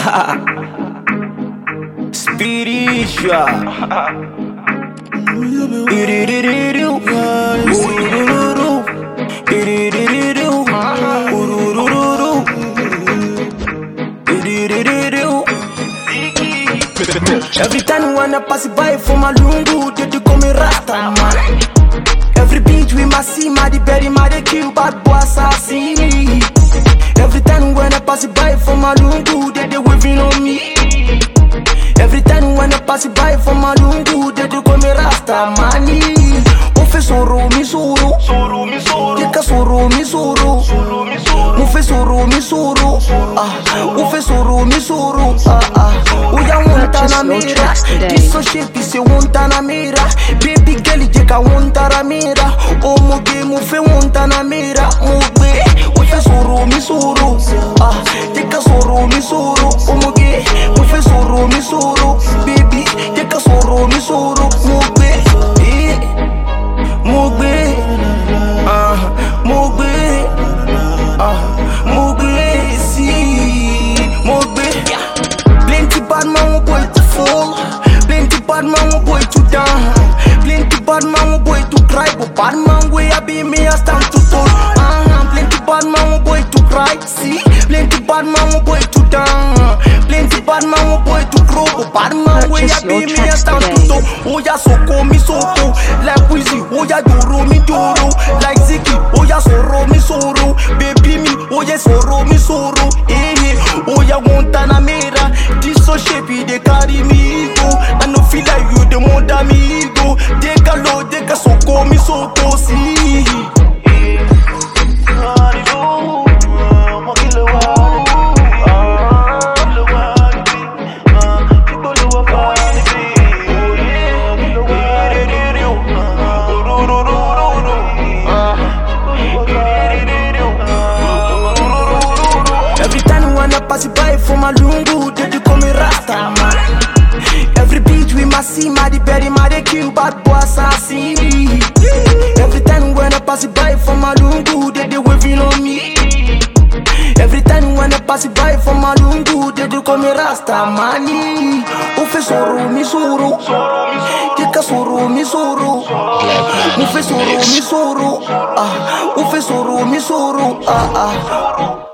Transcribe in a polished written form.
Spiritual. Every time when I pass by for my lungu, they call me Rasta man. Every beat we must see, my the berry, my the kill bad boy assassin. Every time when I pass by for my lungu, they waving on me. Every time when I pass by for my lungu, they call me Rasta man. Ufe soro mi soro, deka soro mi soro, ufe soro mi soro, ufe soro mi soro, uya wonta na mira, kiso shape se wonta na mira, baby girl deka wonta na mira, o moge mufe wonta na mira, mugbe, ufe soro mi soro, deka soro mi soro, o moge mufe soro mi soro, baby deka soro mi soro, mugbe. Mugbe, see, Mugbe. Plenty bad man boy to fall, plenty bad man boy to down, plenty bad man boy to cry, but bad man way I be me I stand to tall. Plenty bad man boy to cry, see, plenty bad man boy to down, plenty bad man boy to grow, but bad man way I be me I stand to tall. Oh ya soko mi soko, like Wizzy, oh ya doro mi doro, like Ziki, oh ya soro mi soro, baby me, oh ya soro mi soro, oh ya wonta na mera, this so shapey they carry me ego, I no feel like you the more than me ego, deka lo deka soko mi soko, see. Pass by for my lungu, they call me Rasta man. Every beat we must see, my the berry, my the kill bad boy assassin. Every time when I pass by for my lungu, they waving on me. Every time when I pass by for my lungu, they call me Rasta man. Ufe soro mi soro, deka soro mi soro, ufe soro mi soro, ufe soro mi soro,